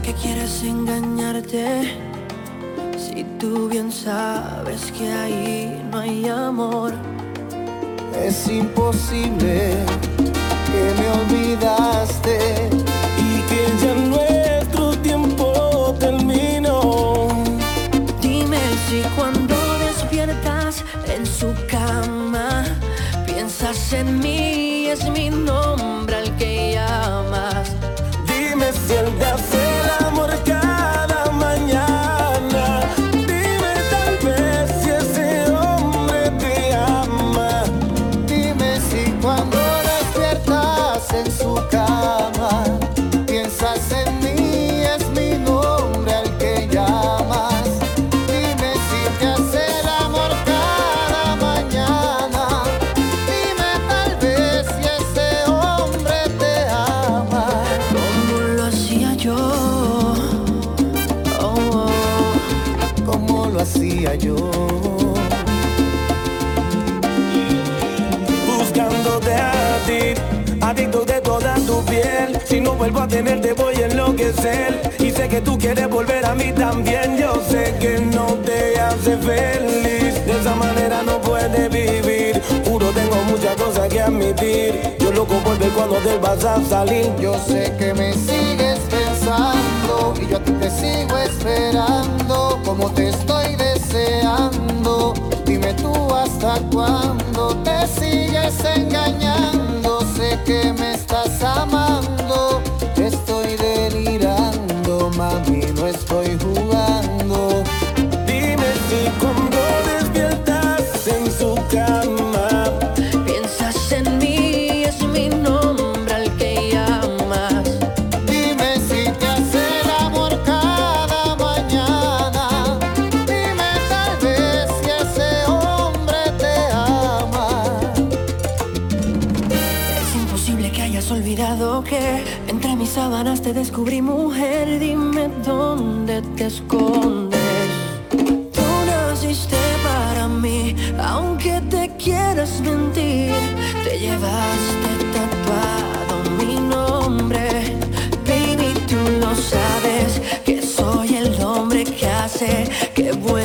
qué quieres engañarte? Si tú bien sabes que ahí no hay amor. Es imposible que me olvidaste y que ya nuestro tiempo terminó. Dime si cuando despiertas en su cama piensas en mí, es mi nombre al que llamas. Dime si él te hace el amor cada mañana. Dime tal vez si ese hombre te ama. Dime si cuando despiertas en su cama piensas en mí, es mi nombre al que llamas. Dime si te hace el amor cada mañana. Dime tal vez si ese hombre te ama. Como lo hacía yo, oh, oh. Como lo hacía yo. Buscándote a ti, adicto de toda tu piel. Si no vuelvo a tenerte voy a enloquecer. Y sé que tú quieres volver a mí también. Yo sé que no te hace feliz. De esa manera no puedes vivir. Juro tengo muchas cosas que admitir. Yo loco por ver cuando te vas a salir. Yo sé que me sigues pensando y yo a ti te sigo esperando. Como te estoy deseando. Dime tú hasta cuándo te sigues engañando. Sé que me estás amando. Estoy delirando, mami, no estoy jugando. Dime si cuando despiertas en su cama Piensas en mí, es mi nombre al que llamas. dime si te hace el amor cada mañana. Dime tal vez si ese hombre te ama. Es imposible que hayas olvidado que entre mis sábanas te descubrí, mujer. Dime dónde te escondes. Tú naciste para mí, aunque te quieras mentir. Te llevaste tatuado mi nombre. Baby, tú lo sabes, que soy el hombre que hace que vuelva